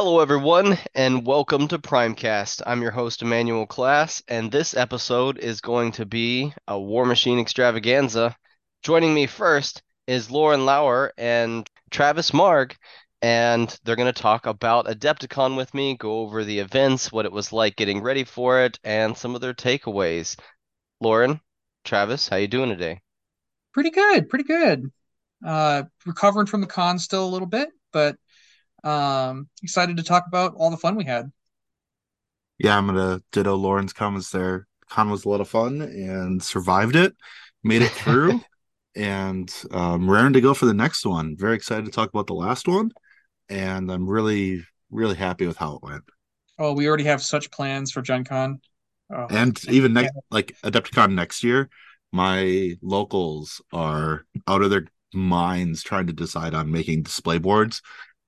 Hello, everyone, and welcome to Primecast. I'm your host, Emmanuel Class, and this episode is going to be a War Machine extravaganza. Joining me first is Lauren Lauer and Travis Marg, and they're going to talk about Adepticon with me, go over the events, what it was like getting ready for it, and some of their takeaways. Lauren, Travis, how you doing today? Pretty good, pretty good. Recovering from the con still a little bit, but excited to talk about all the fun we had. Yeah, I'm gonna ditto Lauren's comments there. Con was a lot of fun and survived it, made it through, and raring to go for the next one. Very excited to talk about the last one, and I'm really, really happy with how it went. Oh, we already have such plans for Gen Con. Oh, And even yeah. next, like Adepticon next year, my locals are out of their minds trying to decide on making display boards.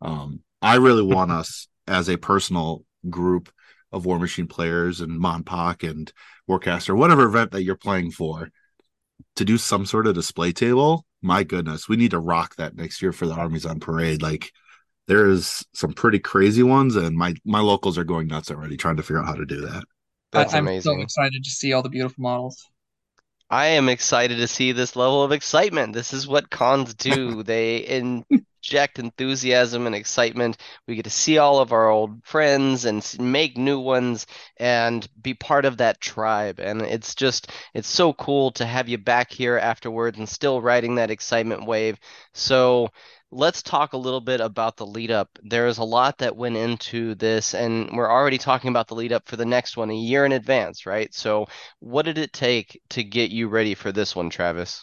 I really want us as a personal group of War Machine players and Monpok and Warcaster, whatever event that you're playing for, to do some sort of display table. My goodness, we need to rock that next year for the armies on parade. Like there's some pretty crazy ones, and my locals are going nuts already trying to figure out how to do that. That's I'm so amazing. excited to see all the beautiful models. I am excited to see this level of excitement. This is what cons do. They inject enthusiasm and excitement. We get to see all of our old friends and make new ones and be part of that tribe. And it's so cool to have you back here afterwards and still riding that excitement wave. So let's talk a little bit about the lead up. There's a lot that went into this, and we're already talking about the lead up for the next one a year in advance, right? So what did it take to get you ready for this one, Travis?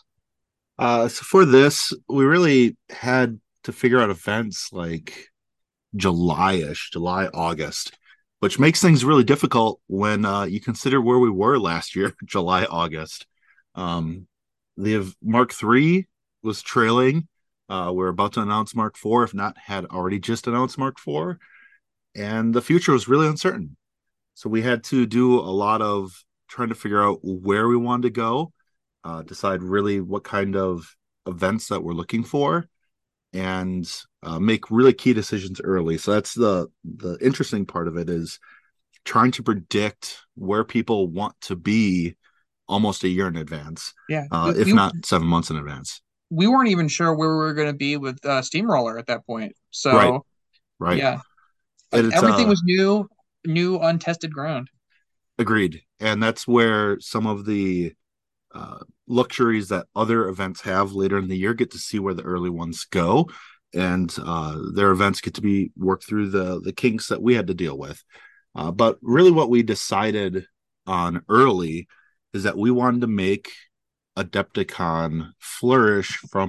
So for this, we really had to figure out events like July-ish, July, August, which makes things really difficult when you consider where we were last year, July, August. Um, the Mark III was trailing. We're about to announce Mark IV, if not had already just announced Mark IV, and the future was really uncertain. So we had to do a lot of trying to figure out where we wanted to go, decide really what kind of events that we're looking for, and make really key decisions early. So that's the interesting part of it is trying to predict where people want to be almost a year in advance, Yeah, if not 7 months in advance. we weren't even sure where we were going to be with Steamroller at that point. Right, So right. yeah, And it's everything was new, new untested ground. agreed, and that's where some of the uh, luxuries that other events have later in the year get to see where the early ones go, and their events get to be worked through the kinks that we had to deal with. But really, what we decided on early is that we wanted to make Adepticon flourish from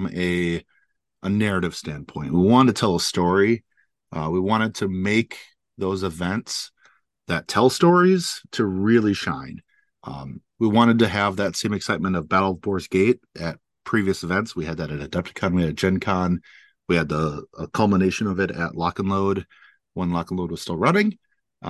a narrative standpoint. We wanted to tell a story. We wanted to make those events that tell stories to really shine. We wanted to have that same excitement of Battle of Boar's Gate at previous events. We had that at Adepticon, we had Gen Con, we had the culmination of it at Lock and Load when Lock and Load was still running.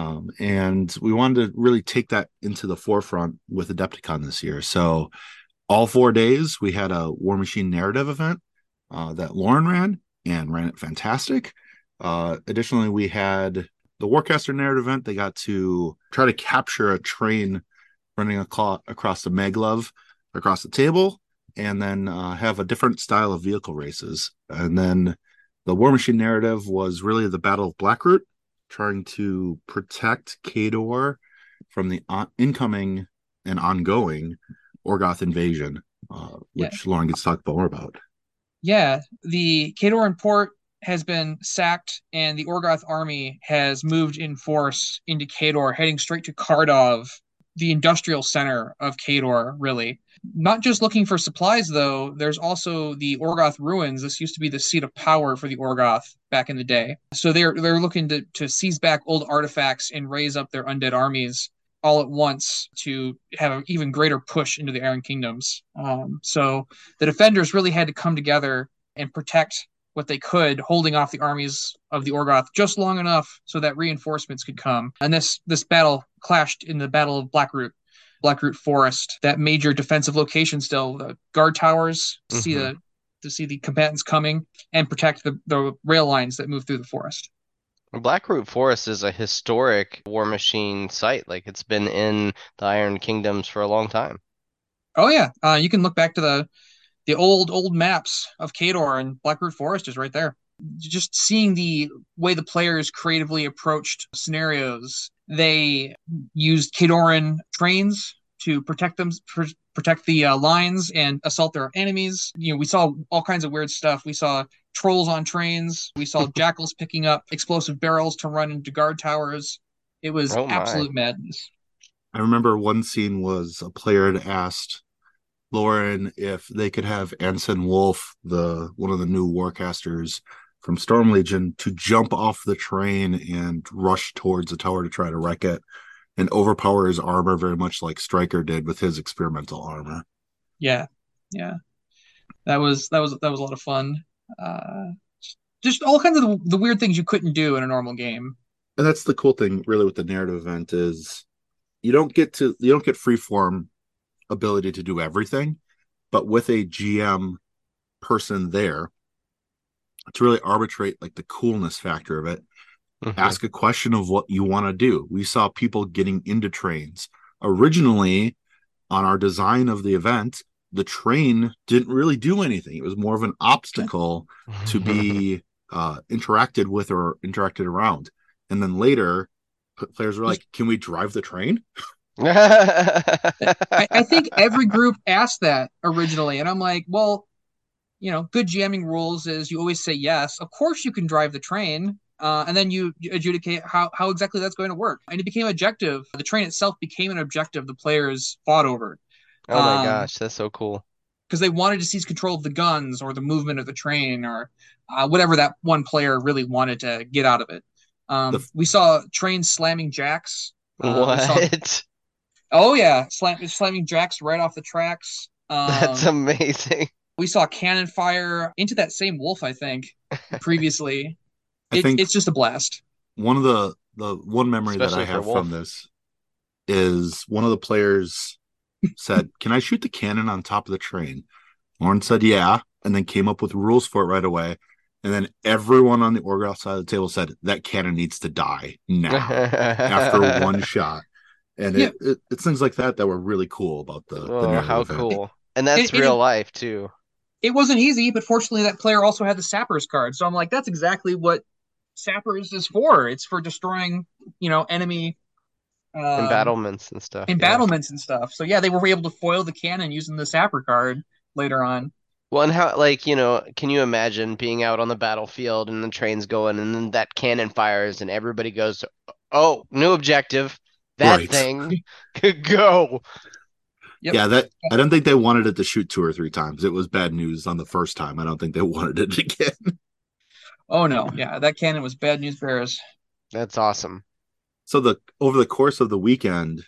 And we wanted to really take that into the forefront with Adepticon this year. So all 4 days, we had a War Machine narrative event that Lauren ran and ran it fantastic. Additionally, we had the Warcaster narrative event. They got to try to capture a train running across the maglev across the table, and then have a different style of vehicle races. And then the War Machine narrative was really the Battle of Blackroot, trying to protect Kador from the incoming and ongoing Orgoth invasion, Yeah, which Lauren gets to talk more about. yeah. The Kadoran port has been sacked, and the Orgoth army has moved in force into Kador, heading straight to Kardov, the industrial center of Kador, really. Not just looking for supplies, though, there's also the Orgoth ruins. This used to be the seat of power for the Orgoth back in the day. So they're looking to seize back old artifacts and raise up their undead armies all at once to have an even greater push into the Iron Kingdoms. So the defenders really had to come together and protect what they could, holding off the armies of the Orgoth just long enough so that reinforcements could come. And this battle clashed in the Battle of Blackroot Forest, that major defensive location still, the guard towers Hmm. to see the combatants coming and protect the rail lines that move through the forest. Blackroot Forest is a historic War Machine site. Like it's been in the Iron Kingdoms for a long time. Oh yeah, you can look back to the old maps of Khador, and Blackroot Forest is right there. Just seeing the way the players creatively approached scenarios, they used Khadoran trains to protect the lines and assault their enemies. We saw all kinds of weird stuff. We saw trolls on trains. We saw jackals picking up explosive barrels to run into guard towers. It was Oh my. absolute madness. I remember one scene was a player had asked Lauren if they could have Ensign Wolf, the one of the new warcasters from Storm Legion, to jump off the train and rush towards the tower to try to wreck it and overpower his armor very much like Stryker did with his experimental armor. Yeah, yeah, that was a lot of fun. Uh, just all kinds of the weird things you couldn't do in a normal game. And that's the cool thing really with the narrative event is you don't get freeform ability to do everything, but with a GM person there to really arbitrate like the coolness factor of it, Hmm. ask a question of what you want to do. We saw people getting into trains. Originally, on our design of the event, the train didn't really do anything. It was more of an obstacle to be interacted with or interacted around. And then later, players were Just like, "Can we drive the train?" I think every group asked that originally, and I'm like, well, good GMing rules is you always say yes. Of course, you can drive the train, and then you adjudicate how exactly that's going to work. And it became objective. The train itself became an objective the players fought over, Oh my gosh, that's so cool. because they wanted to seize control of the guns or the movement of the train or whatever that one player really wanted to get out of it. The We saw trains slamming jacks. We saw, What? oh yeah, slamming jacks right off the tracks. That's amazing. We saw cannon fire into that same wolf, I think, previously. I It, think it's just a blast. one of the one memory that I Especially for have from Wolf. this is one of the players said, "Can I shoot the cannon on top of the train?" Lauren said, "Yeah," and then came up with rules for it right away. And then everyone on the Orgoth side of the table said that cannon needs to die now after one shot. And Yeah, it's things like that that were really cool about the Oh, narrative how event. it, cool. And that's it, real it, life too. it wasn't easy, but fortunately, that player also had the Sappers card. So I'm like, that's exactly what Sappers is for. It's for destroying, enemy um, Embattlements and stuff, yeah. embattlements and stuff. So yeah, they were able to foil the cannon using the Sapper card later on. Well, and how, like, can you imagine being out on the battlefield and the train's going and then that cannon fires and everybody goes, oh, new objective. That Right. thing could go. Yep. Yeah, that I don't think they wanted it to shoot two or three times. It was bad news on the first time. I don't think they wanted it again. Oh no, yeah, that cannon was bad news bears. That's awesome. So the over the course of the weekend,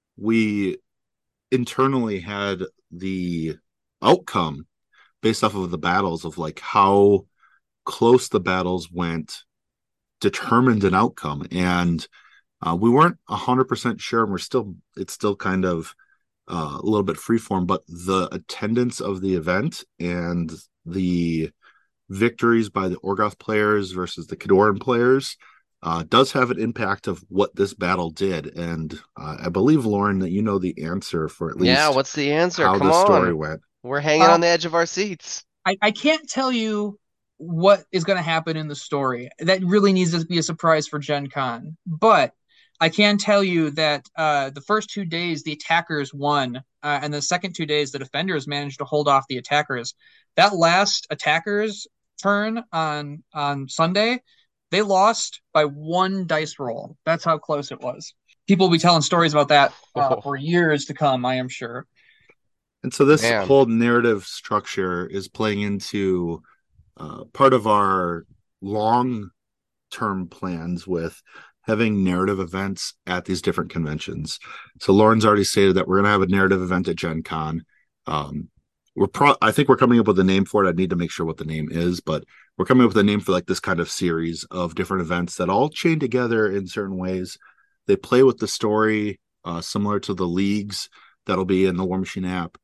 we internally had the outcome based off of the battles of like how close the battles went determined an outcome. And we weren't 100% sure, and it's still kind of a little bit freeform, but the attendance of the event and the victories by the Orgoth players versus the Khadoran players does have an impact of what this battle did. And I believe, Lauren, that you know the answer for at Yeah, least what's the answer? how Come this story on. went. We're hanging Uh, on the edge of our seats. I can't tell you what is going to happen in the story. That really needs to be a surprise for Gen Con. But I can tell you that the first 2 days the attackers won, and the second 2 days the defenders managed to hold off the attackers. That last attackers turn on Sunday, they lost by one dice roll. That's how close it was. People will be telling stories about that for years to come, I am sure. And so this Man. whole narrative structure is playing into part of our long term plans with having narrative events at these different conventions. So Lauren's already stated that we're going to have a narrative event at Gen Con. Um, I think we're coming up with a name for it. I need to make sure what the name is, but we're coming up with a name for like this kind of series of different events that all chain together in certain ways. They play with the story, similar to the leagues that'll be in the War Machine app.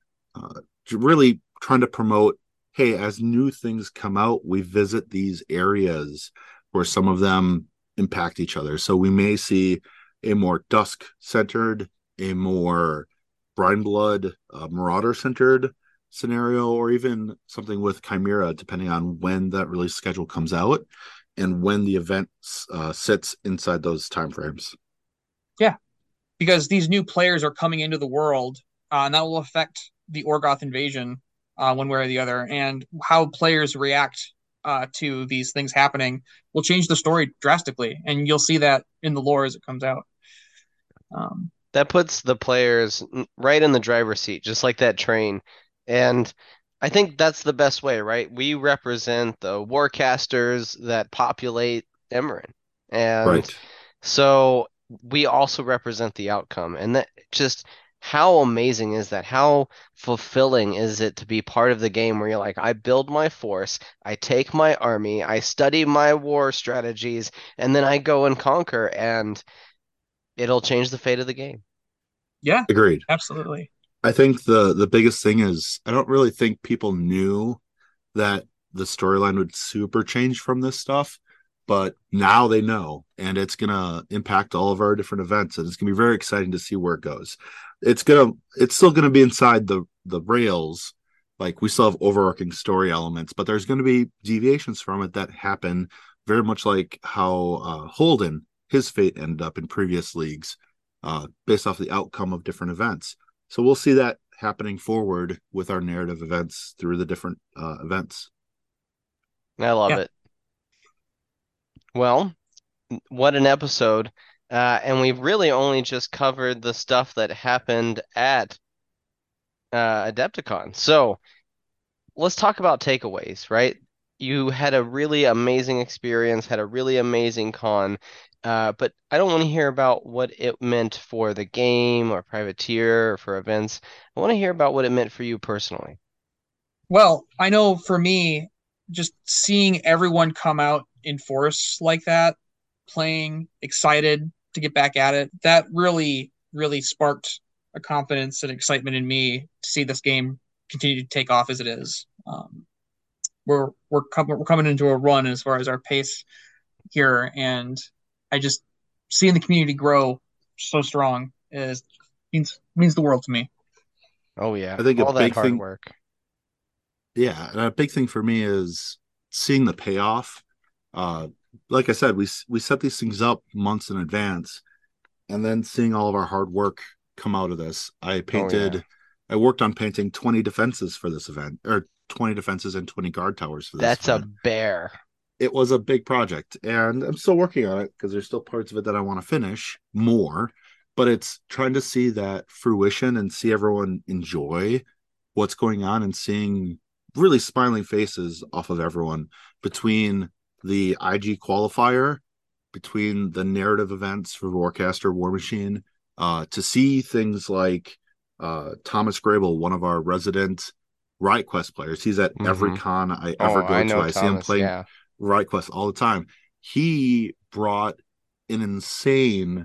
Really trying to promote, hey, as new things come out, we visit these areas where some of them impact each other. So we may see a more dusk centered, a more brine blood marauder centered scenario, or even something with Chimera, depending on when that release schedule comes out and when the event sits inside those timeframes. Yeah, because these new players are coming into the world, and that will affect the Orgoth invasion one way or the other, and how players react to these things happening will change the story drastically, and you'll see that in the lore as it comes out. That puts the players right in the driver's seat, just like that train. And I think that's the best way, right? We represent the warcasters that populate Emerald. And Right. so we also represent the outcome. And that just how amazing is that? How fulfilling is it to be part of the game where you're like, I build my force, I take my army, I study my war strategies, and then I go and conquer, and it'll change the fate of the game. Yeah, Agreed. absolutely. I think the biggest thing is I don't really think people knew that the storyline would super change from this stuff, but now they know, and it's gonna impact all of our different events, and it's gonna be very exciting to see where it goes. It's still gonna be inside the rails, like we still have overarching story elements, but there's gonna be deviations from it that happen, very much like how Holden his fate ended up in previous leagues, based off the outcome of different events. So we'll see that happening forward with our narrative events through the different events. I love Yeah. it. Well, what an episode. And we've really only just covered the stuff that happened at Adepticon. So let's talk about takeaways, right? You had a really amazing experience, had a really amazing con, but I don't want to hear about what it meant for the game or Privateer or for events. I want to hear about what it meant for you personally. Well, I know for me, just seeing everyone come out in force like that, playing, excited to get back at it, that really, really sparked a confidence and excitement in me to see this game continue to take off as it is. We're coming into a run as far as our pace here, and I just seeing the community grow so strong is means the world to me. Oh yeah, I think a all that big hard thing, work. yeah, and a big thing for me is seeing the payoff. Uh, like I said, we set these things up months in advance, and then seeing all of our hard work come out of this. Oh yeah. I worked on painting 20 defenses for this event, or 20 defenses and 20 guard towers for this That's a event. bear. It was a big project, and I'm still working on it because there's still parts of it that I want to finish more, but it's trying to see that fruition and see everyone enjoy what's going on and seeing really smiling faces off of everyone between the IG qualifier, between the narrative events for Warcaster War Machine, to see things like Thomas Grable, one of our resident Riot Quest players. He's at every Hmm. con I Oh, ever I go to. know I see him Thomas, playing yeah. Riot Quest all the time. He brought an insane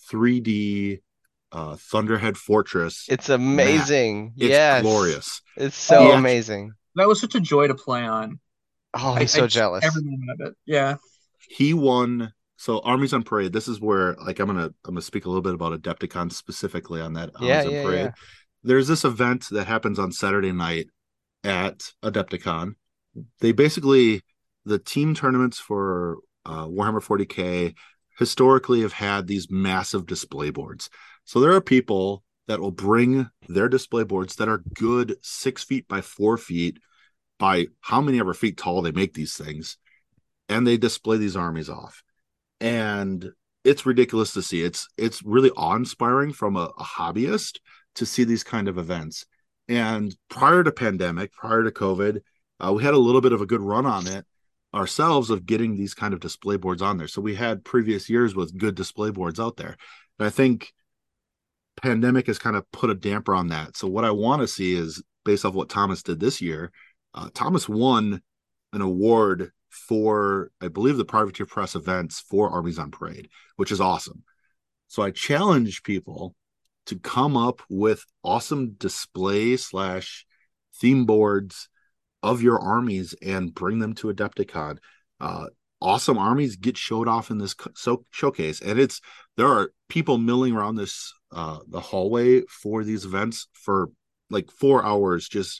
3D Thunderhead Fortress It's map. amazing. It's Yes. glorious. It's He so Oh, actually amazing. that was such a joy to play on. Oh, I'm I so just every jealous. moment of it. Yeah. he won. So Armies on Parade. This is where like I'm gonna speak a little bit about Adepticon specifically on that Yeah, Armies on yeah, yeah. Parade. There's this event that happens on Saturday night at Adepticon. They basically the team tournaments for Warhammer 40K historically have had these massive display boards. So there are people that will bring their display boards that are good 6 feet by 4 feet by how many ever feet tall they make these things, and they display these armies off. And it's ridiculous to see. It's really awe-inspiring from a hobbyist to see these kind of events. And prior to pandemic, prior to COVID, we had a little bit of a good run on it ourselves of getting these kind of display boards on there. So we had previous years with good display boards out there. And I think pandemic has kind of put a damper on that. So what I want to see is based off what Thomas did this year. Thomas won an award for, I believe, the Privateer Press events for Armies on Parade, which is awesome. So I challenge people to come up with awesome display slash theme boards of your armies and bring them to Adepticon. awesome armies get showed off in this showcase, and there are people milling around this the hallway for these events for like 4 hours, just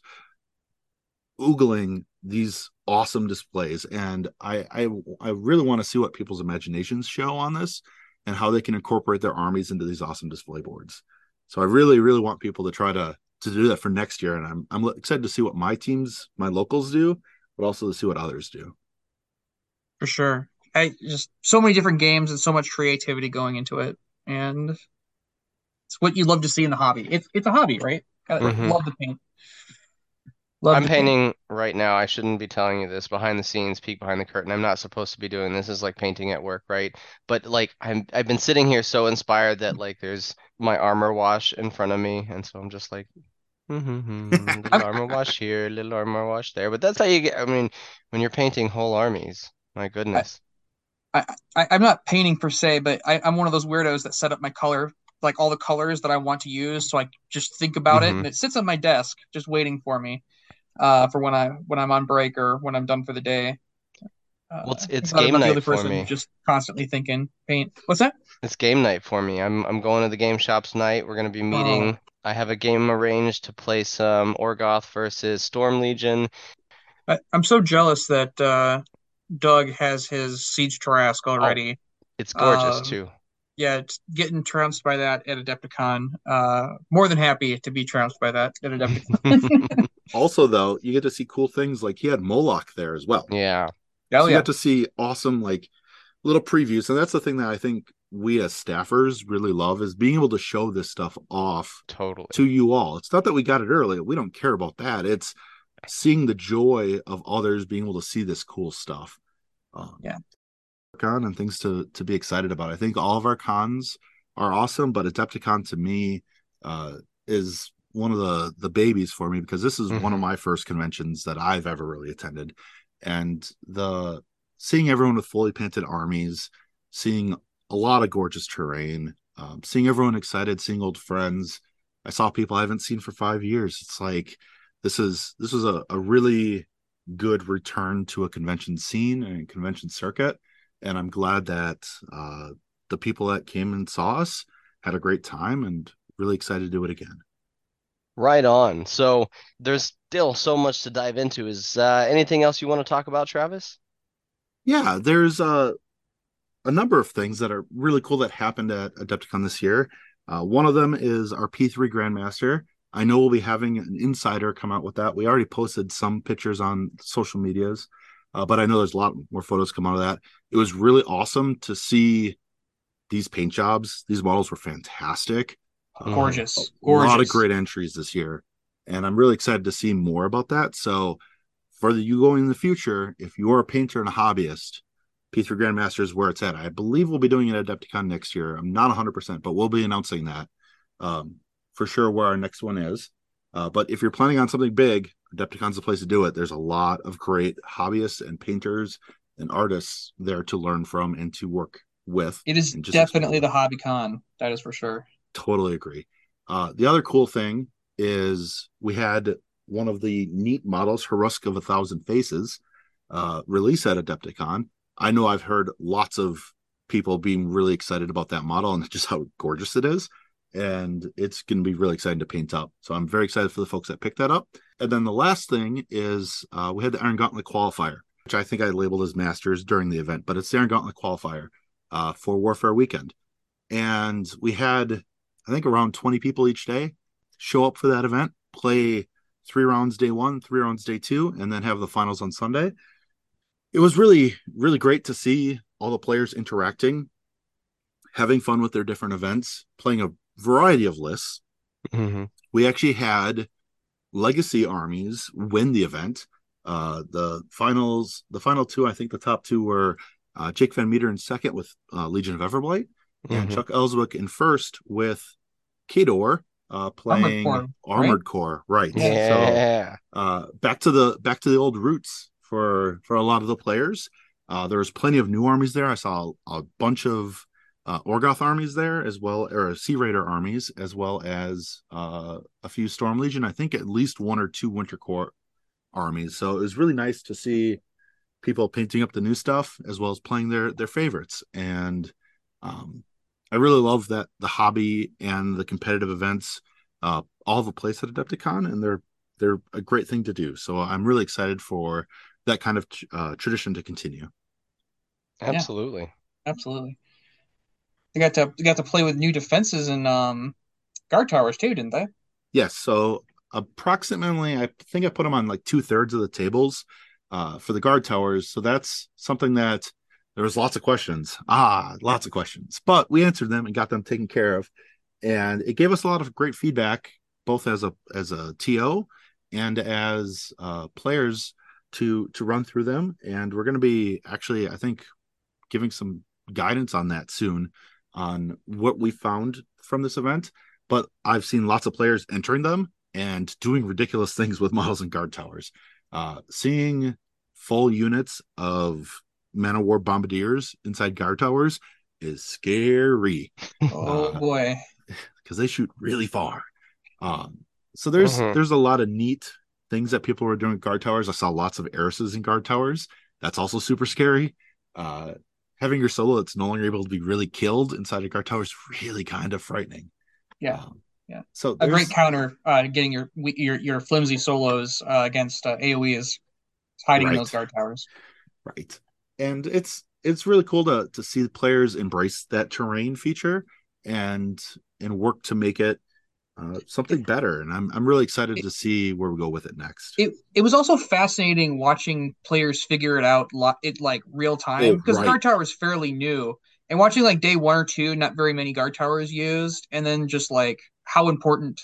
oogling these awesome displays. And I really want to see what people's imaginations show on this and how they can incorporate their armies into these awesome display boards. So I really, really want people to try to do that for next year. And I'm excited to see what my locals do, but also to see what others do. For sure. I just so many different games and so much creativity going into it, and it's what you love to see in the hobby. It's a hobby, right? Hmm. Love to paint. Love I'm to paint. painting right now. I shouldn't be telling you this behind the scenes, peek behind the curtain. I'm not supposed to be doing this. Is like painting at work, right? But like I've been sitting here so inspired that like there's my armor wash in front of me, and so I'm just like, little I'm armor wash here, little armor wash there. But that's how you get. I mean, when you're painting whole armies, my I, goodness. I'm not painting per se, but I'm one of those weirdos that set up my color, like all the colors that I want to use. So I just think about it, Hmm. and it sits on my desk, just waiting for me, for when I'm on break or when I'm done for the day. Well, I'm it's glad I'm game not the night only for person me. just constantly thinking paint. What's that? It's game night for me. I'm going to the game shops tonight. We're gonna be Oh, meeting. I have a game arranged to play some Orgoth versus Storm Legion. I'm so jealous that Doug has his Siege Tarrasque Oh, already. it's gorgeous Um, too. yeah, it's getting trounced by that at Adepticon. More than happy to be trounced by that at Adepticon. Also, though, you get to see cool things like he had Moloch there as well. Yeah, Hell So you got yeah. to see awesome like little previews, and that's the thing that I think we as staffers really love is being able to show this stuff off to totally. you all. It's not that we got it early; we don't care about that. It's seeing the joy of others being able to see this cool stuff. Um, Yeah. Con and things to be excited about. I think all of our cons are awesome, but Adepticon to me is one of the babies for me because this is one of Hmm. my first conventions that I've ever really attended, and the seeing everyone with fully painted armies, seeing a lot of gorgeous terrain, seeing everyone excited, seeing old friends. I saw people I haven't seen for 5 years. It's like this was a really good return to a convention scene and convention circuit, and I'm glad that the people that came and saw us had a great time and really excited to do it again. Right on. So there's still so much to dive into. Is anything else you want to talk about, Travis? Yeah, there's a number of things that are really cool that happened at Adepticon this year. One of them is our P3 Grandmaster. I know we'll be having an insider come out with that. We already posted some pictures on social medias, but I know there's a lot more photos come out of that. It was really awesome to see these paint jobs. These models were fantastic. A Gorgeous. lot of Gorgeous. great entries this year, and I'm really excited to see more about that. So, for you going in the future, if you're a painter and a hobbyist, P3 Grandmaster is where it's at. I believe we'll be doing it at Adepticon next year. I'm not 100%, but we'll be announcing that um, for sure where our next one is. But if you're planning on something big, Adepticon's the place to do it. There's a lot of great hobbyists and painters and artists there to learn from and to work with It is and just explore definitely with. the hobby con. That is for sure. Totally agree. The other cool thing is we had one of the neat models, Harusk of 1,000 Faces, release at Adepticon. I know I've heard lots of people being really excited about that model and just how gorgeous it is. And it's going to be really exciting to paint up. So I'm very excited for the folks that picked that up. And then the last thing is we had the Iron Gauntlet qualifier, which I think I labeled as Masters during the event, but it's the Iron Gauntlet qualifier for Warfare Weekend. And we had, I think, around 20 people each day show up for that event, play 3 rounds day one, 3 rounds day two, and then have the finals on Sunday. It was really, really great to see all the players interacting, having fun with their different events, playing a variety of lists. Hmm. We actually had legacy armies win the event. The final two, I think the top two were Jake Van Meter in second with Legion of Everblight, and Hmm. Chuck Ellswick in first with Kador Armored playing Core, right? Armored Core. Right. Yeah. So Yeah. back to the old roots for a lot of the players. There was plenty of new armies there. I saw a bunch of Orgoth armies there as well, or Sea Raider armies, as well as a few Storm Legion. I think at least one or two Winter Corps armies. So it was really nice to see people painting up the new stuff as well as playing their favorites. And um, I really love that the hobby and the competitive events all have a place at Adepticon, and they're a great thing to do. So I'm really excited for that kind of tradition to continue. Yeah, Absolutely. absolutely. They got to play with new defenses and guard towers too, didn't they? Yes, so approximately, I think I put them on like 2/3 of the tables for the guard towers. So that's something that there was lots of questions. Lots of questions, but we answered them and got them taken care of, and it gave us a lot of great feedback, both as a TO and as players to run through them. And we're going to be actually, I think, giving some guidance on that soon on what we found from this event. But I've seen lots of players entering them and doing ridiculous things with models and guard towers. Seeing full units of Man of War bombardiers inside guard towers is scary. Oh boy. Because they shoot really far. Um, so Hmm. there's a lot of neat things that people were doing with guard towers. I saw lots of heiresses in guard towers. That's also super scary. Uh, Having your solo that's no longer able to be really killed inside a guard tower is really kind of frightening. Yeah. Um, Yeah. so A great there's counter getting your flimsy solos against AoE is hiding in those right, guard towers. right, and it's really cool to see the players embrace that terrain feature and work to make it It, something better. And I'm really excited it, to see where we go with it next. it was also fascinating watching players figure it out like real time Oh, because the right. guard tower is fairly new and watching like day 1 or 2 not very many guard towers used and then just like how important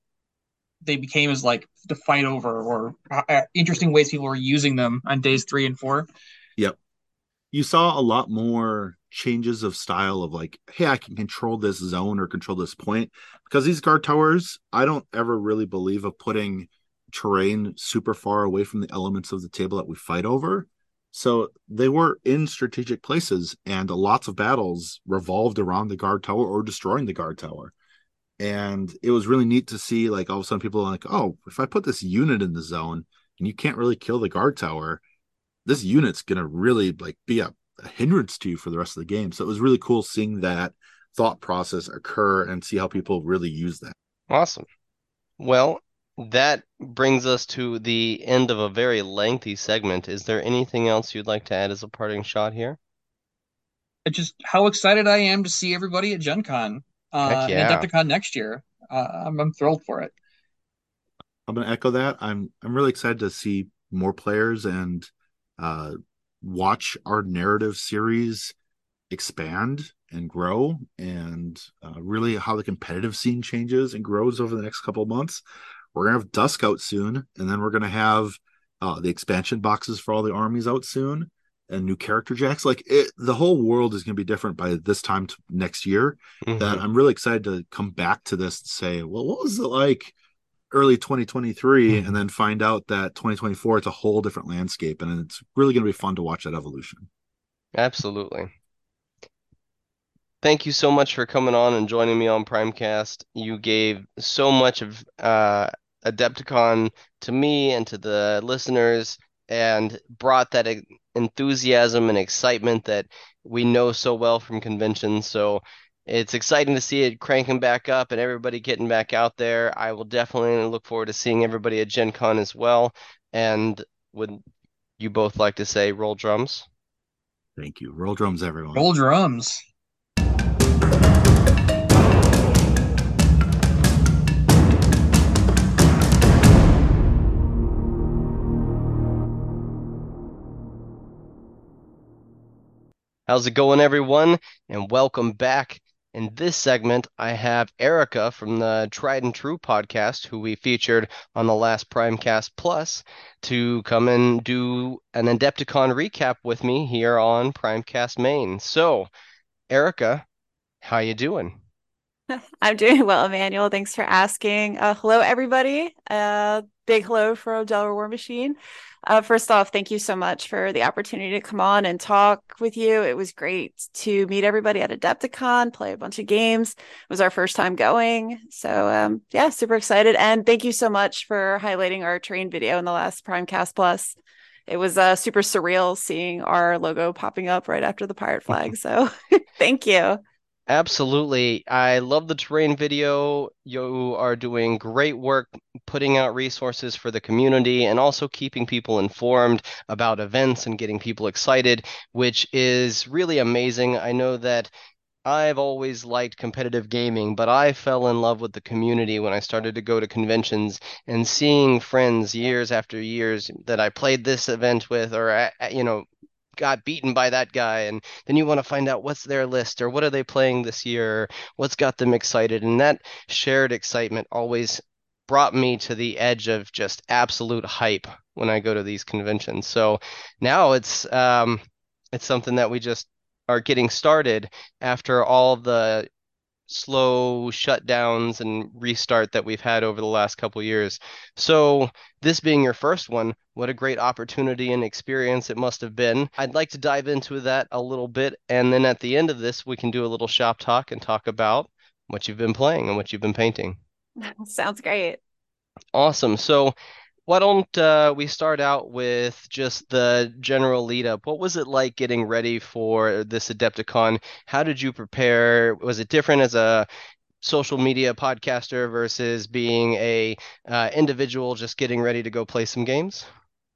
they became as like to fight over or interesting ways people were using them on days 3 and 4. Yep. You saw a lot more changes of style of like, hey, I can control this zone or control this point. Because these guard towers, I don't ever really believe of putting terrain super far away from the elements of the table that we fight over. So they were in strategic places, and lots of battles revolved around the guard tower or destroying the guard tower. And it was really neat to see, like, all of a sudden people are like, oh, if I put this unit in the zone and you can't really kill the guard tower, this unit's gonna really like be a hindrance to you for the rest of the game. So it was really cool seeing that thought process occur and see how people really use that. Awesome. Well, that brings us to the end of a very lengthy segment. Is there anything else you'd like to add as a parting shot here? It's just how excited I am to see everybody at Gen Con Heck and yeah. Adepticon next year. I'm thrilled for it. I'm gonna echo that. I'm really excited to see more players and uh watch our narrative series expand and grow, and really how the competitive scene changes and grows over the next couple of months. We're gonna have Dusk out soon, and then we're gonna have the expansion boxes for all the armies out soon, and new character jacks. Like the whole world is gonna be different by this time next year. That Hmm. I'm really excited to come back to this and say, well, what was it like early 2023, and then find out that 2024 it's a whole different landscape, and it's really going to be fun to watch that evolution. Absolutely. Thank you so much for coming on and joining me on Primecast. You gave so much of Adepticon to me and to the listeners and brought that enthusiasm and excitement that we know so well from conventions. So it's exciting to see it cranking back up and everybody getting back out there. I will definitely look forward to seeing everybody at Gen Con as well. And would you both like to say roll drums? Thank you. Roll drums, everyone. Roll drums. How's it going, everyone? And welcome back. In this segment, I have Erica from the Tried and True podcast, who we featured on the last Primecast Plus, to come and do an Adepticon recap with me here on Primecast Main. So, Erica, how you doing? I'm doing well, Emmanuel. Thanks for asking. Hello, everybody. Big hello from Delaware War Machine. First off, thank you so much for the opportunity to come on and talk with you. It was great to meet everybody at Adepticon, play a bunch of games. It was our first time going. So, yeah, super excited. And thank you so much for highlighting our train video in the last Primecast Plus. it was super surreal seeing our logo popping up right after the pirate flag. So thank you. Absolutely. I love the terrain video. You are doing great work putting out resources for the community and also keeping people informed about events and getting people excited, which is really amazing. I know that I've always liked competitive gaming, but I fell in love with the community when I started to go to conventions and seeing friends years after years that I played this event with or got beaten by that guy, and then you want to find out what's their list or what are they playing this year, or what's got them excited, and that shared excitement always brought me to the edge of just absolute hype when I go to these conventions. So now it's something that we just are getting started after all the slow shutdowns and restart that we've had over the last couple years. So, this being your first one, what a great opportunity and experience it must have been. I'd like to dive into that a little bit, and then at the end of this, we can do a little shop talk and talk about what you've been playing and what you've been painting. Sounds great. Awesome. So, why don't we start out with just the general lead up? What was it like getting ready for this Adepticon? How did you prepare? Was it different as a social media podcaster versus being a individual just getting ready to go play some games?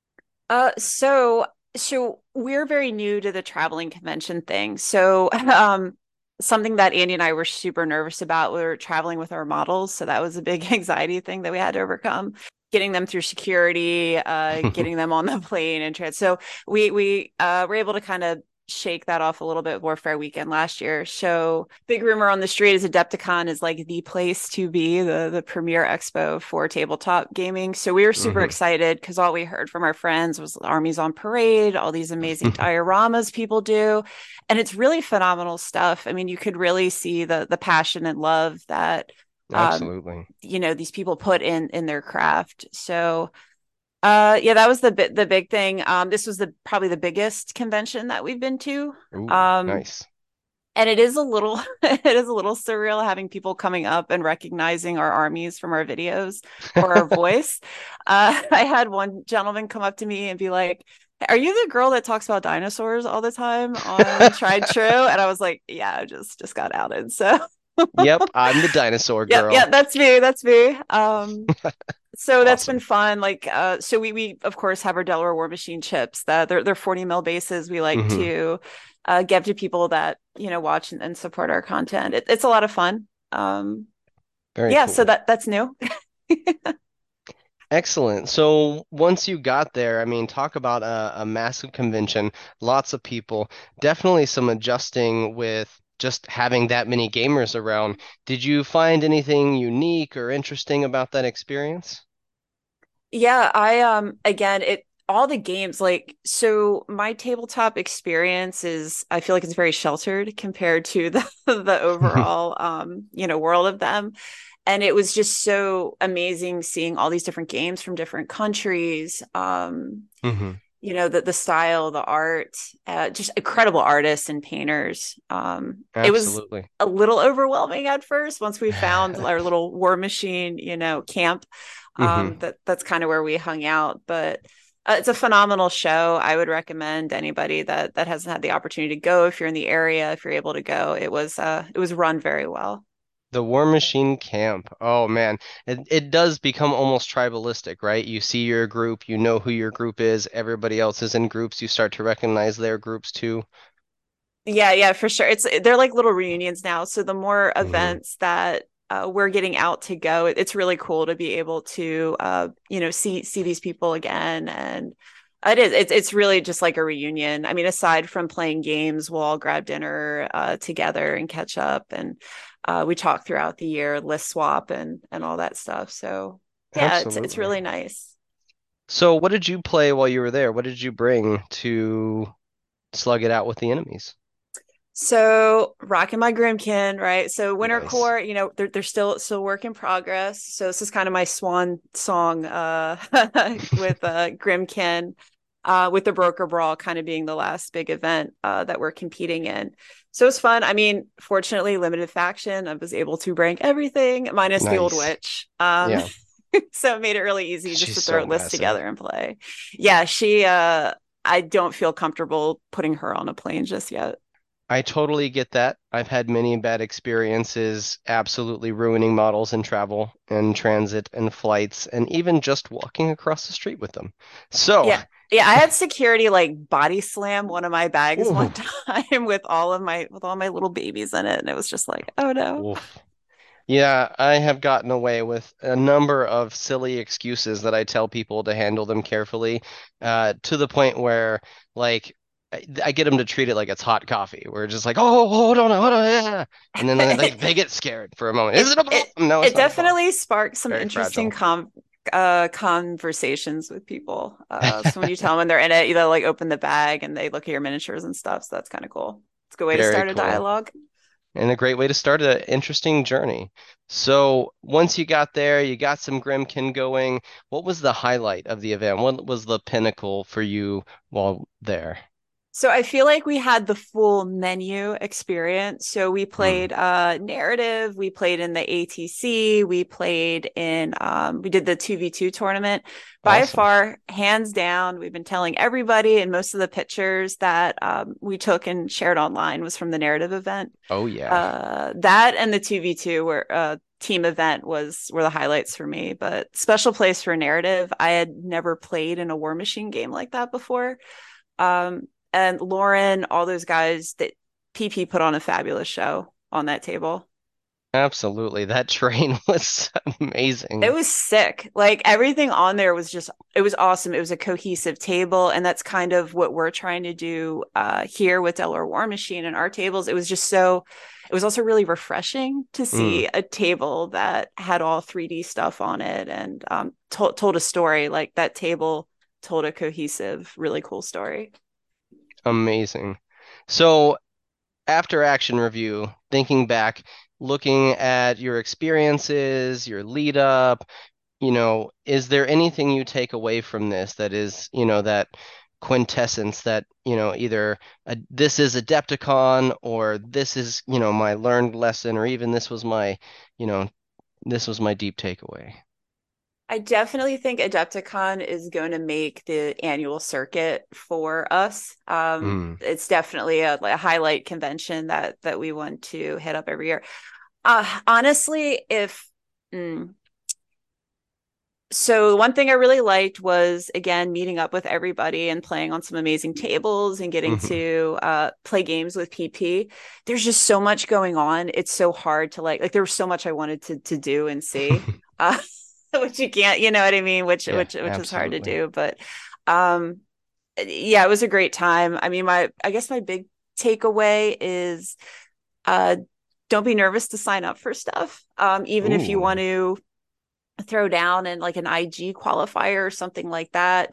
So we're very new to the traveling convention thing. So something that Andy and I were super nervous about, we were traveling with our models, so that was a big anxiety thing that we had to overcome. Getting them through security, getting them on the plane and trans. So we were able to kind of shake that off a little bit Warfare weekend last year. So big rumor on the street is Adepticon is like the place to be, the premier expo for tabletop gaming. So we were super excited because all we heard from our friends was armies on parade, all these amazing dioramas people do. And it's really phenomenal stuff. I mean, you could really see the passion and love that Absolutely. these people put in their craft. So yeah, that was the big thing. This was probably the biggest convention that we've been to. Ooh, nice. And it is a little it is a little surreal having people coming up and recognizing our armies from our videos or our voice. I had one gentleman come up to me and be like, "Are you the girl that talks about dinosaurs all the time on Tried True?" And I was like, "Yeah, I just got outed." So Yep, I'm the dinosaur girl. Yeah, that's me. That's me. So that's Awesome. been fun. Like, so we of course have our Delaware War Machine chips that they're 40 mil bases. We like to give to people that watch and support our content. It's a lot of fun. Very Yeah, cool. so that's new. Excellent. So once you got there, I mean, talk about a massive convention, lots of people, definitely some adjusting with just having that many gamers around. Did you find anything unique or interesting about that experience? Yeah, I again it all the games like so my tabletop experience is I feel like it's very sheltered compared to the the overall world of them. And it was just so amazing seeing all these different games from different countries. hmm The style, the art, just incredible artists and painters. It was Absolutely. a little overwhelming at first once we found our little war machine, camp. hmm That's kind of where we hung out, but it's a phenomenal show. I would recommend anybody that hasn't had the opportunity to go. If you're in the area, if you're able to go, it was run very well. The War Machine Camp. Oh man, it does become almost tribalistic, right? You see your group, you know who your group is, everybody else is in groups, you start to recognize their groups too. Yeah, for sure. They're like little reunions now. So the more hmm events that we're getting out to go, it's really cool to be able to see these people again. And it's really just like a reunion. I mean, aside from playing games, we'll all grab dinner together and catch up, and we talk throughout the year, list swap and all that stuff. So yeah, it's Absolutely. really nice. So, what did you play while you were there? What did you bring to slug it out with the enemies? So rocking my Grimkin, right? So Winter Nice. Core, they're still work in progress. So this is kind of my swan song with Grimkin, with the Broker Brawl kind of being the last big event that we're competing in. So it's fun. I mean, fortunately, limited faction. I was able to bring everything minus the old Nice. witch. Yeah. So it made it really easy just She's to throw so lists massive. together and play. Yeah, I don't feel comfortable putting her on a plane just yet. I totally get that. I've had many bad experiences absolutely ruining models in travel and transit and flights and even just walking across the street with them. So, Yeah. Yeah, I had security like body slam one of my bags ooh, one time with all my little babies in it, and it was just like, oh no. oof. Yeah, I have gotten away with a number of silly excuses that I tell people to handle them carefully, to the point where, like, I get them to treat it like it's hot coffee. We're just like, oh, hold on, yeah. And then they get scared for a moment. Is it it a it bomb? No, it's it not a bomb. definitely sparked some Very interesting fragile. conversations with people. So when you tell them when they're in it, you like open the bag and they look at your miniatures and stuff. So that's kind of cool. It's a good way to Very start a cool. dialogue. And a great way to start an interesting journey. So once you got there, you got some Grimkin going. What was the highlight of the event? What was the pinnacle for you while there? So I feel like we had the full menu experience. So we Hmm. played narrative, we played in the ATC, we did the 2v2 tournament. By Awesome. far, hands down, we've been telling everybody, and most of the pictures that we took and shared online was from the narrative event. Oh yeah. That and the 2v2 were team event were the highlights for me. But special place for narrative. I had never played in a War Machine game like that before. Um, and Lauren, all those guys that PP put on a fabulous show on that table. Absolutely. That train was It amazing. was sick. Like everything on there was it was awesome. It was a cohesive table. And that's kind of what we're trying to do here with Delaware War Machine and our tables. It was also really refreshing to Mm, see a table that had all 3D stuff on it and told a story. Like that table told a cohesive, really cool story. amazing. So after action review, thinking back, looking at your experiences, your lead up, is there anything you take away from this that is, that quintessence that, either this is Adepticon or this is, my learned lesson or even you know, this was my deep takeaway. I definitely think Adepticon is going to make the annual circuit for us. Mm, It's definitely a highlight convention that we want to hit up every year. Honestly, if mm, so, one thing I really liked was again meeting up with everybody and playing on some amazing tables and getting hmm to play games with PP. There's just so much going on. It's so hard to there was so much I wanted to do and see. Which you can't, you know what I mean? Yeah, Which is hard to absolutely. do. But um yeah, it was a great time. I mean, I guess my big takeaway is uh don't be nervous to sign up for stuff. Even if you Ooh. want to throw down in like an IG qualifier or something like that.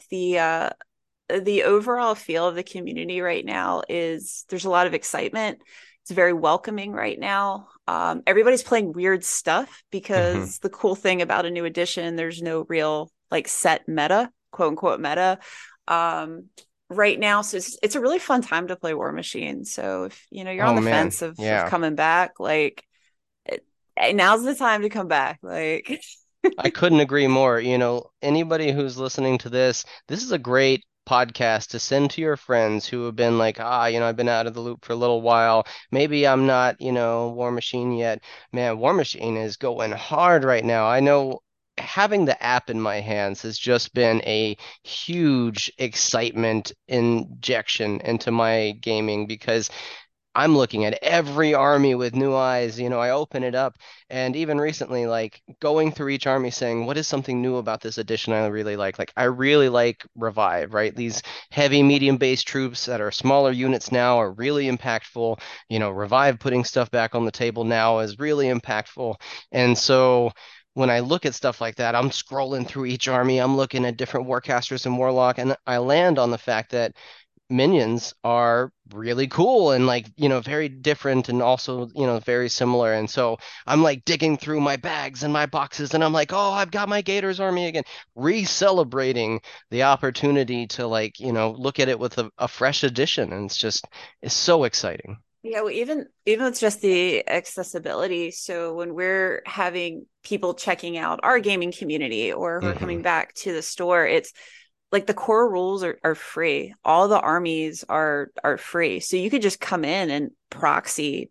The overall feel of the community right now is there's a lot of excitement. It's very welcoming right now. Everybody's playing weird stuff hmm because the cool thing about a new edition, there's no real like set meta, quote unquote meta. Um, right now, so it's a really fun time to play War Machine. So if you're on Oh the man. fence of Yeah. coming back, it, now's the time to come back. Like I couldn't agree more. Anybody who's listening to this is a great podcast to send to your friends who have been like, I've been out of the loop for a little while. Maybe I'm not, War Machine yet. Man, War Machine is going hard right now. I know having the app in my hands has just been a huge excitement injection into my gaming because I'm looking at every army with new eyes. I open it up, and even recently, like going through each army saying, what is something new about this edition I really like? Like, I really like Revive, right? These heavy, medium base troops that are smaller units now are really impactful. Revive putting stuff back on the table now is really impactful. And so, when I look at stuff like that, I'm scrolling through each army, I'm looking at different Warcasters and Warlock, and I land on the fact that minions are really cool and like very different and also very similar, and so I'm like digging through my bags and my boxes and I'm like, oh, I've got my Gators army again, re-celebrating the opportunity to like look at it with a fresh edition, and it's so exciting. Yeah, well, even with just the accessibility. So when we're having people checking out our gaming community or who are Hmm. coming back to the store, it's like the core rules are free. All the armies are free. So you could just come in and proxy,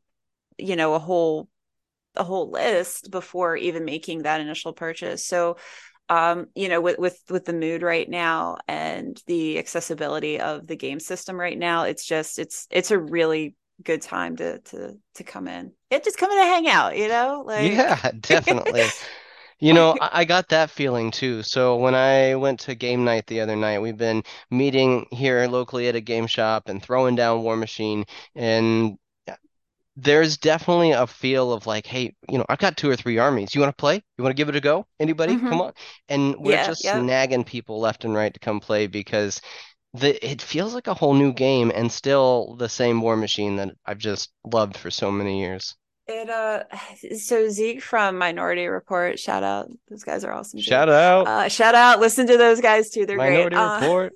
a whole list before even making that initial purchase. So with the mood right now and the accessibility of the game system right now, it's a really good time to come in. Just come in and hang out, like Yeah, definitely. You know, I got that feeling too. So when I went to game night the other night, we've been meeting here locally at a game shop and throwing down War Machine, and there's definitely a feel of like, hey, I've got two or three armies. You want to play? You want to give it a go? Anybody? Come hmm on. And we're yeah, just yep. snagging people left and right to come play because it feels like a whole new game and still the same War Machine that I've just loved for so many years. It so Zeke from Minority Report, shout out. Those guys are awesome too. Shout out Shout out, listen to those guys too. They're great. Minority Report.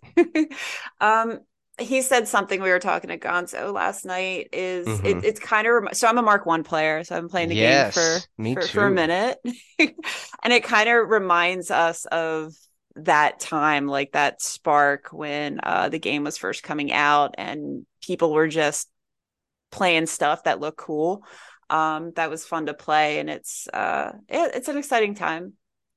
Um he said something, we were talking to Gonzo last night, is Hmm. it's kind of so I'm a Mark 1 player, so I've been playing the game for Yes, me for a too. minute. And it kind of reminds us of that time, like that spark when the game was first coming out and people were just playing stuff that looked cool. That was fun to play, and it's an exciting time.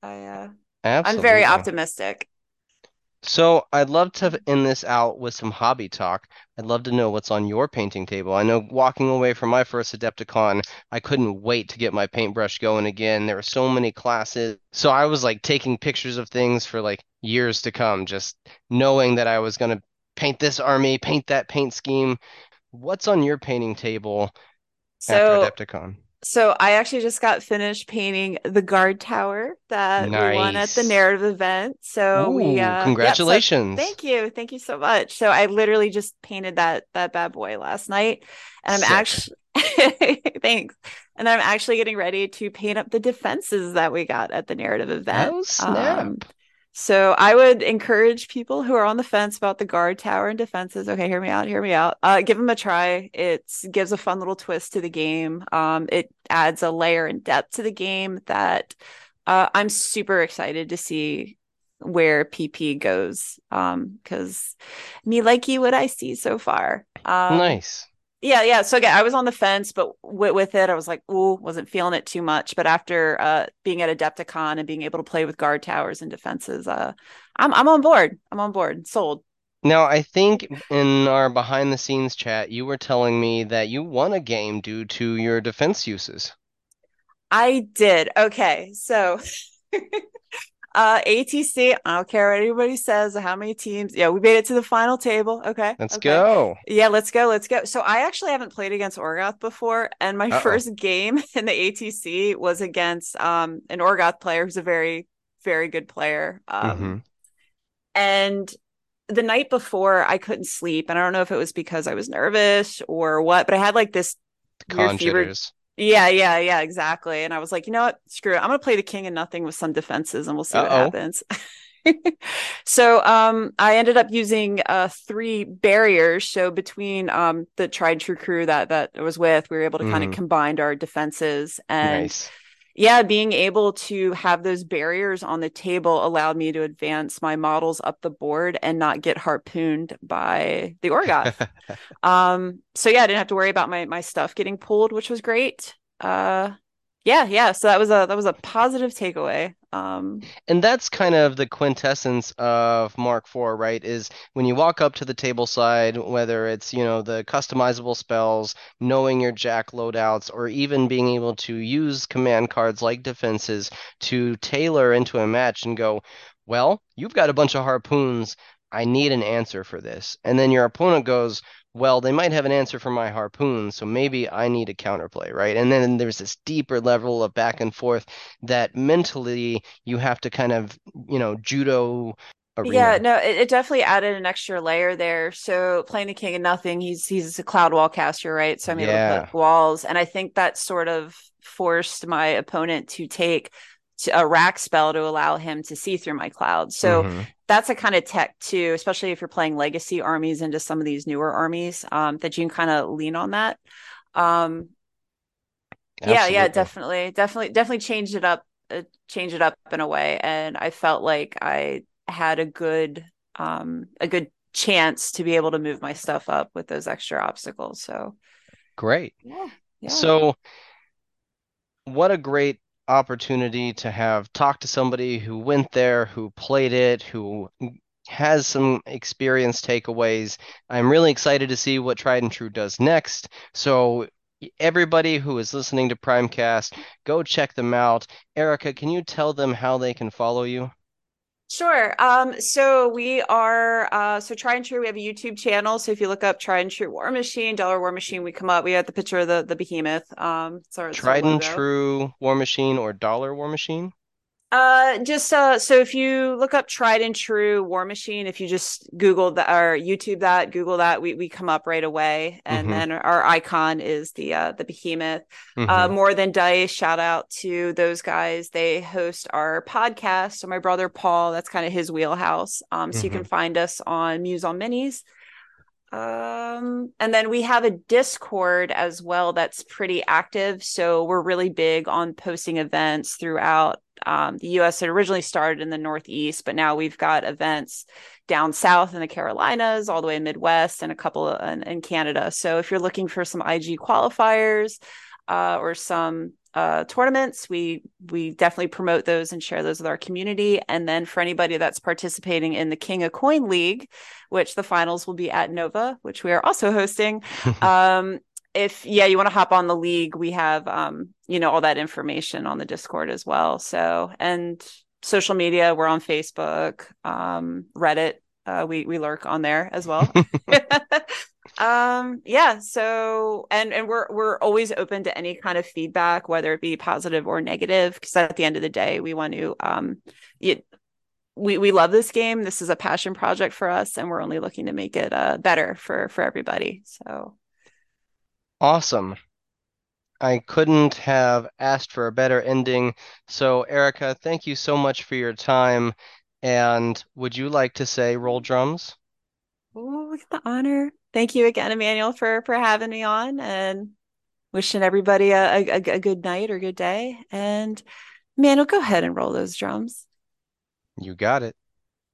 I'm very Absolutely. optimistic. So I'd love to end this out with some hobby talk. I'd love to know what's on your painting table. I know walking away from my first Adepticon, I couldn't wait to get my paintbrush going again. There were so many classes. So I was like taking pictures of things for like years to come, just knowing that I was going to paint this army, paint that paint scheme. What's on your painting table after So Adepticon? so I actually just got finished painting the guard tower that we won at the Nice. narrative event. So we Ooh, yep, so congratulations. thank you. Thank you so much. So I literally just painted that bad boy last night, and I'm Sick. actually thanks. And I'm actually getting ready to paint up the defenses that we got at the narrative event. Oh, snap. So I would encourage people who are on the fence about the guard tower and defenses. Okay, hear me out. Hear me out. Give them a try. It gives a fun little twist to the game. It adds a layer and depth to the game that I'm super excited to see where PP goes. Because me like you, what I see so far. Nice. Yeah. So again, I was on the fence, but with it, I was like, ooh, wasn't feeling it too much. But after being at Adepticon and being able to play with guard towers and defenses, I'm on board. I'm on board. Sold. Now, I think in our behind the scenes chat, you were telling me that you won a game due to your defense uses. I did. Okay, so ATC, I don't care what anybody says or how many teams. Yeah, we made it to the final table. Okay. Let's Okay. go. Yeah, let's go. Let's go. So I actually haven't played against Orgoth before, and my Uh-oh. first game in the ATC was against an Orgoth player who's a very, very good player. Mm-hmm. And the night before I couldn't sleep, and I don't know if it was because I was nervous or what, but I had like this weird Con fever. jitters. Yeah, exactly. And I was like, you know what? Screw it. I'm gonna play the king and nothing with some defenses and we'll see what Uh-oh. happens. So I ended up using three barriers. So between the tried true crew that I was with, we were able to kind of Mm-hmm. combine our defenses. And Nice. yeah, being able to have those barriers on the table allowed me to advance my models up the board and not get harpooned by the Orgoth. So yeah, I didn't have to worry about my stuff getting pulled, which was great. Yeah. So that was a positive takeaway. And that's kind of the quintessence of Mark IV, right? Is when you walk up to the table side, whether it's, the customizable spells, knowing your jack loadouts, or even being able to use command cards like defenses to tailor into a match and go, well, you've got a bunch of harpoons. I need an answer for this. And then your opponent goes, well, they might have an answer for my harpoon, so maybe I need a counterplay, right? And then there's this deeper level of back and forth that mentally you have to kind of, judo Yeah, arena. no, it definitely added an extra layer there. So playing the King of Nothing, he's a cloud wall caster, right? So I'm able to put Yeah. walls, and I think that sort of forced my opponent to take a rack spell to allow him to see through my cloud. So that's a kind of tech too, especially if you're playing legacy armies into some of these newer armies, that you can kind of lean on that. Yeah, definitely change it up in a way. And I felt like I had a good chance to be able to move my stuff up with those extra obstacles. So great. Yeah. So what a great opportunity to have talked to somebody who went there, who played it, who has some experience takeaways. I'm really excited to see what Tried and True does next. So everybody who is listening to Primecast, go check them out. Erica, can you tell them how they can follow you? Sure. So we are so Tried and True. We have a YouTube channel. So if you look up Tried and True War Machine, Dollar War Machine, we come up. We have the picture of the behemoth. It's our Tried and logo. True War Machine or Dollar War Machine? So if you look up Tried and True War Machine, if you just Google that or YouTube that, Google that, we come up right away. And then our icon is the behemoth. More Than Dice, shout out to those guys. They host our podcast. So my brother Paul, that's kind of his wheelhouse. So you can find us on Muse on Minis. And then we have a Discord as well that's pretty active. So we're really big on posting events throughout the US. It originally started in the Northeast, but now we've got events down south in the Carolinas, all the way in Midwest, and a couple in Canada. So if you're looking for some IG qualifiers or some tournaments, we definitely promote those and share those with our community. And then for anybody that's participating in the King of Coin League, which the finals will be at Nova, which we are also hosting. If you want to hop on the league, we have all that information on the Discord as well. So, and social media, we're on Facebook, Reddit, we lurk on there as well. So and we're always open to any kind of feedback, whether it be positive or negative, because at the end of the day we want to we love this game. This is a passion project for us, and we're only looking to make it better for everybody. So awesome. I couldn't have asked for a better ending. So Erica, thank you so much for your time. And would you like to say roll drums? Oh, look at the honor. Thank you again, Emmanuel, for having me on, and wishing everybody a good night or good day. And Emmanuel, go ahead and roll those drums. You got it.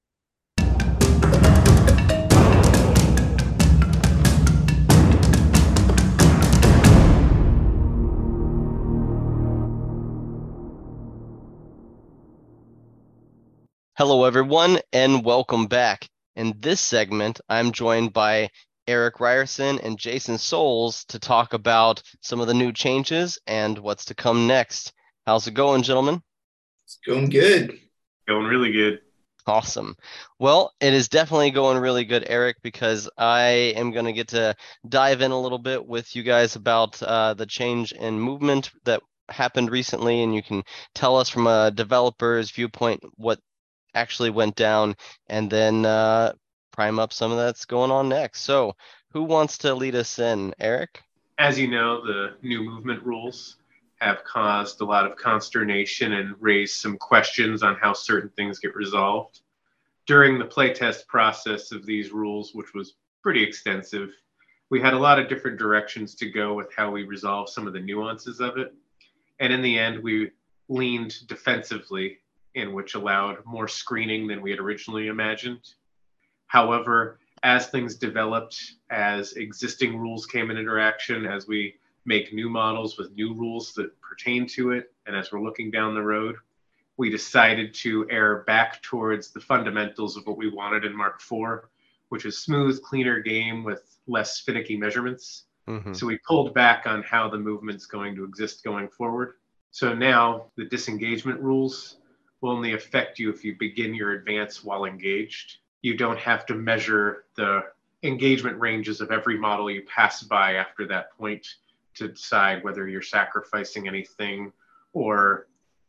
Hello, everyone, and welcome back. In this segment, I'm joined by Eric Ryerson and Jason Souls to talk about some of the new changes and what's to come next. How's it going, gentlemen? It's going good. Going really good. Awesome. Well, it is definitely going really good, Eric, because I am going to get to dive in a little bit with you guys about the change in movement that happened recently, and you can tell us from a developer's viewpoint what actually went down, and then prime up some of that's going on next. So who wants to lead us in? Eric? As you know, the new movement rules have caused a lot of consternation and raised some questions on how certain things get resolved. During the playtest process of these rules, which was pretty extensive, we had a lot of different directions to go with how we resolve some of the nuances of it. And in the end, we leaned defensively, in which allowed more screening than we had originally imagined. However, as things developed, as existing rules came in interaction, as we make new models with new rules that pertain to it, and as we're looking down the road, we decided to err back towards the fundamentals of what we wanted in Mark IV, which is smooth, cleaner game with less finicky measurements. So we pulled back on how the movement's going to exist going forward. So now the disengagement rules will only affect you if you begin your advance while engaged. You don't have to measure the engagement ranges of every model you pass by after that point to decide whether you're sacrificing anything, or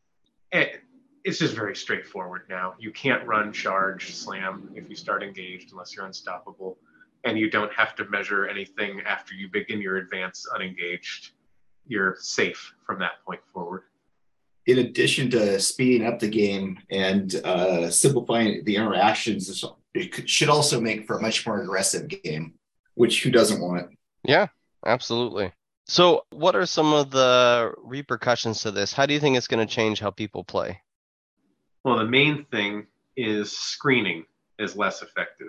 it's just very straightforward now. You can't run, charge, slam if you start engaged unless you're unstoppable, and you don't have to measure anything after you begin your advance unengaged. You're safe from that point forward. In addition to speeding up the game and simplifying the interactions, should also make for a much more aggressive game, which who doesn't want? Yeah, absolutely. So, what are some of the repercussions to this? How do you think it's going to change how people play? Well, the main thing is screening is less effective.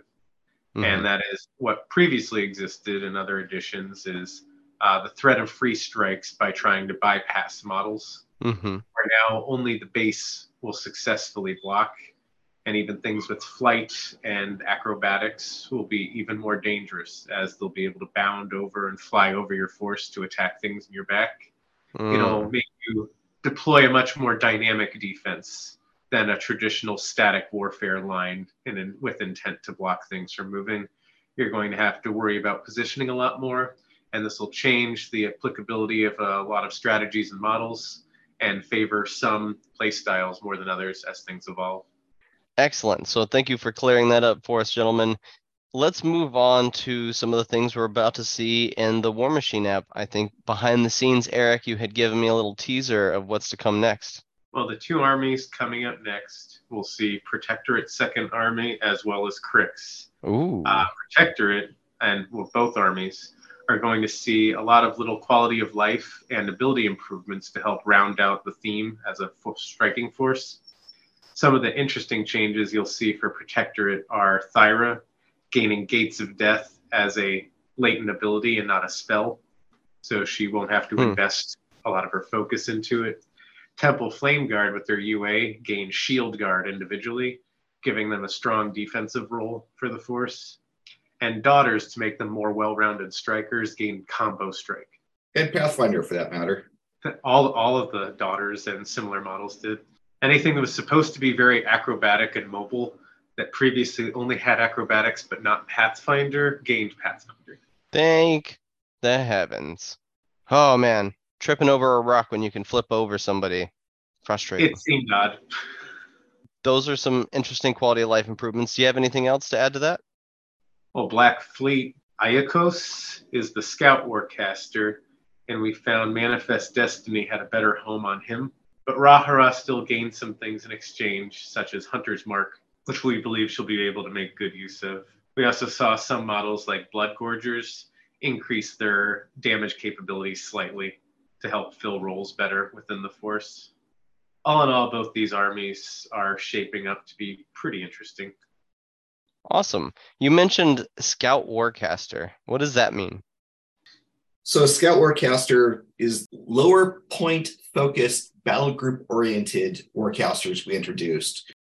And that is what previously existed in other editions is the threat of free strikes by trying to bypass models. Where now only the base will successfully block, and even things with flight and acrobatics will be even more dangerous as they'll be able to bound over and fly over your force to attack things in your back. It'll make you deploy a much more dynamic defense than a traditional static warfare line with intent to block things from moving. You're going to have to worry about positioning a lot more, and this will change the applicability of a lot of strategies and models and favor some play styles more than others as things evolve. Excellent. So thank you for clearing that up for us, gentlemen. Let's move on to some of the things we're about to see in the War Machine app. I think behind the scenes, Eric, you had given me a little teaser of what's to come next. Well, the two armies coming up next, we'll see Protectorate Second Army as well as Crix. Ooh. Protectorate and both armies are going to see a lot of little quality of life and ability improvements to help round out the theme as a striking force. Some of the interesting changes you'll see for Protectorate are Thyra gaining Gates of Death as a latent ability and not a spell, so she won't have to invest a lot of her focus into it. Temple Flame Guard with their UA gain Shield Guard individually, giving them a strong defensive role for the force. And Daughters, to make them more well-rounded strikers, gain Combo Strike. And Pathfinder, for that matter. All of the Daughters and similar models did. Anything that was supposed to be very acrobatic and mobile that previously only had acrobatics but not Pathfinder gained Pathfinder. Thank the heavens. Oh, man. Tripping over a rock when you can flip over somebody. Frustrating. It seemed odd. Those are some interesting quality of life improvements. Do you have anything else to add to that? Well, Black Fleet Iacos is the Scout Warcaster, and we found Manifest Destiny had a better home on him. But Rahara still gained some things in exchange, such as Hunter's Mark, which we believe she'll be able to make good use of. We also saw some models like Blood Gorgers increase their damage capabilities slightly to help fill roles better within the force. All in all, both these armies are shaping up to be pretty interesting. Awesome. You mentioned Scout Warcaster. What does that mean? So Scout Warcaster is lower point focused battle group oriented warcasters we introduced.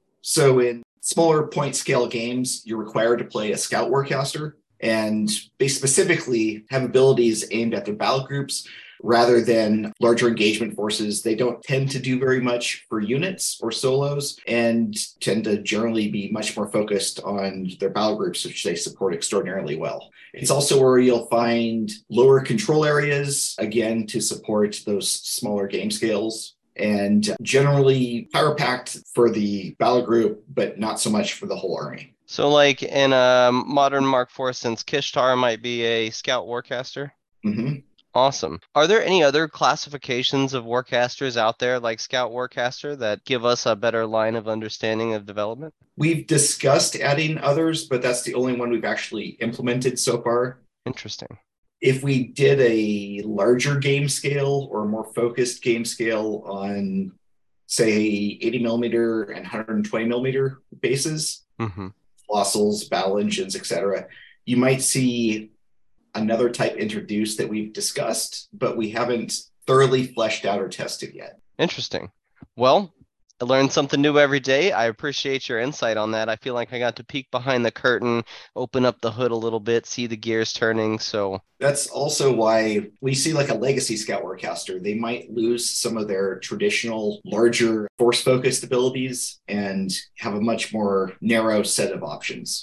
So in smaller point scale games, you're required to play a Scout Warcaster, and they specifically have abilities aimed at their battle groups rather than larger engagement forces. They don't tend to do very much for units or solos and tend to generally be much more focused on their battle groups, which they support extraordinarily well. It's also where you'll find lower control areas, again, to support those smaller game scales. And generally power-packed for the battle group, but not so much for the whole army. So like in a modern Mark IV, since Kishtar might be a Scout Warcaster? Mm-hmm. Awesome. Are there any other classifications of Warcasters out there like Scout Warcaster that give us a better line of understanding of development? We've discussed adding others, but that's the only one we've actually implemented so far. Interesting. If we did a larger game scale or more focused game scale on, say, 80 millimeter and 120 millimeter bases, Colossals, battle engines, etc., you might see another type introduced that we've discussed, but we haven't thoroughly fleshed out or tested yet. Interesting. Well, I learned something new every day. I appreciate your insight on that. I feel like I got to peek behind the curtain, open up the hood a little bit, see the gears turning. So that's also why we see like a legacy Scout Warcaster. They might lose some of their traditional larger force-focused abilities and have a much more narrow set of options.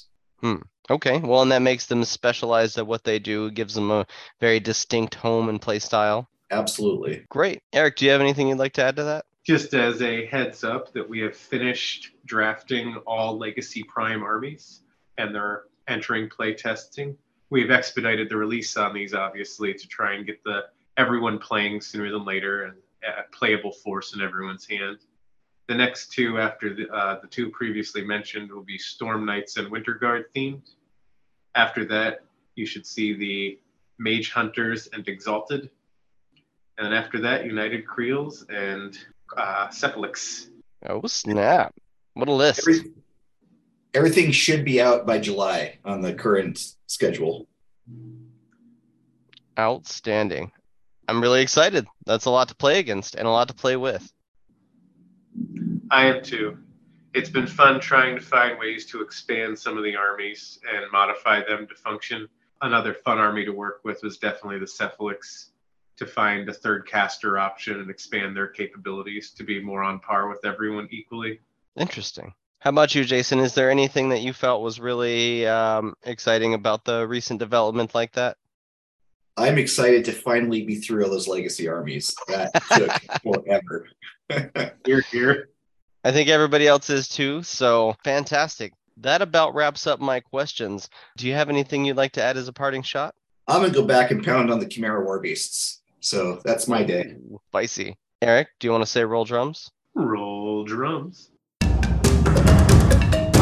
Okay, well, and that makes them specialized at what they do, gives them a very distinct home and play style. Absolutely. Great. Eric, do you have anything you'd like to add to that? Just as a heads up that we have finished drafting all Legacy Prime armies, and they're entering play testing. We've expedited the release on these, obviously, to try and get everyone playing sooner than later, and playable force in everyone's hand. The next two after the two previously mentioned will be Storm Knights and Winter Guard themed. After that, you should see the Mage Hunters and Exalted. And then after that, United Creels and Cephalix. Oh, snap. What a list. Everything should be out by July on the current schedule. Outstanding. I'm really excited. That's a lot to play against and a lot to play with. I am too. It's been fun trying to find ways to expand some of the armies and modify them to function. Another fun army to work with was definitely the Cephalix, to find a third caster option and expand their capabilities to be more on par with everyone equally. Interesting. How about you, Jason? Is there anything that you felt was really exciting about the recent development like that? I'm excited to finally be through all those legacy armies. That took forever. Here. I think everybody else is too, so fantastic. That about wraps up my questions. Do you have anything you'd like to add as a parting shot? I'm going to go back and pound on the Chimera War Beasts. So that's my day. Ooh, spicy. Eric, do you want to say roll drums? Roll drums.